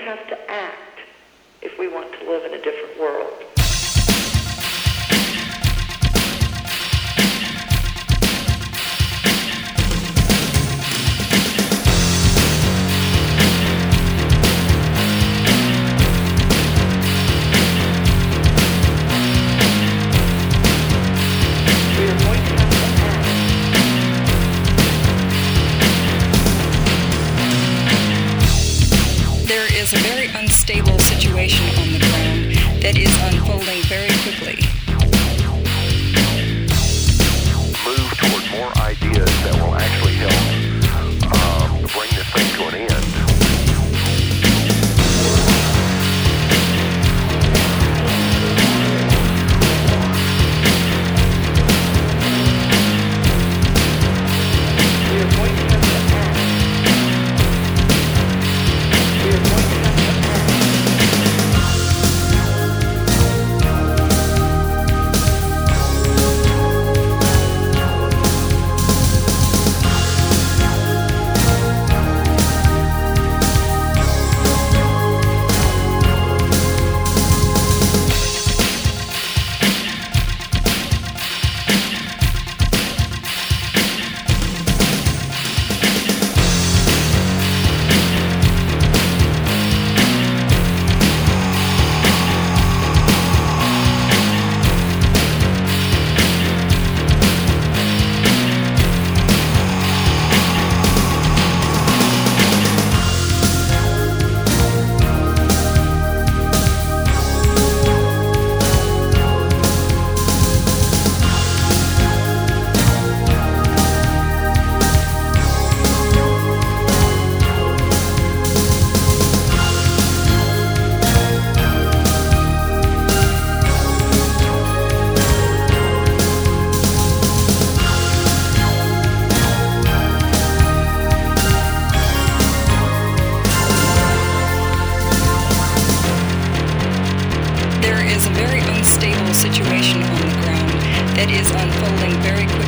have to act if we want to live in a different world. There is a very unstable situation on the ground that is unfolding very quickly. Move toward more ideas that will actually help bring this thing to an end. There is a very unstable situation on the ground that is unfolding very quickly.